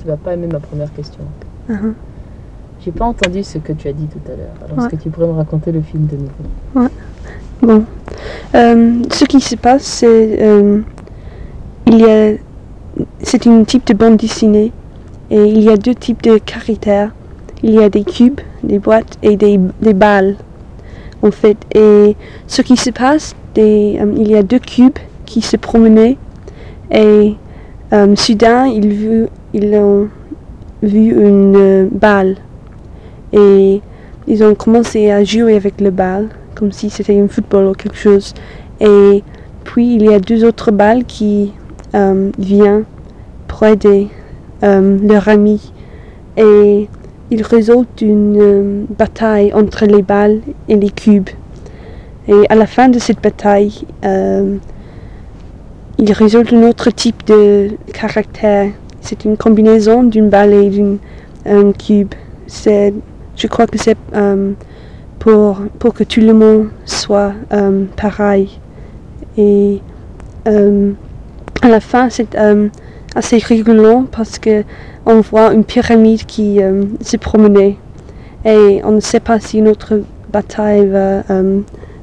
vas pas aimer ma première question. Uh-huh. J'ai pas entendu ce que tu as dit tout à l'heure. Alors, est-ce Ouais. que tu pourrais me raconter le film de nouveau? Ouais. Bon. Ce qui se passe, c'est c'est une type de bande dessinée et il y a deux types de caractères. Il y a des cubes, des boîtes et des balles en fait. Et ce qui se passe, il y a deux cubes qui se promenaient et soudain ils ont vu une balle et ils ont commencé à jouer avec le balle comme si c'était un football ou quelque chose. Et puis il y a deux autres balles qui viennent pour aider leur ami et il résulte une bataille entre les balles et les cubes. Et à la fin de cette bataille, il résulte un autre type de caractère. C'est une combinaison d'une balle et d'un cube. Je crois que c'est pour que tout le monde soit pareil. Et à la fin, c'est assez rigolo parce que on voit une pyramide qui se promenait et on ne sait pas si une autre bataille va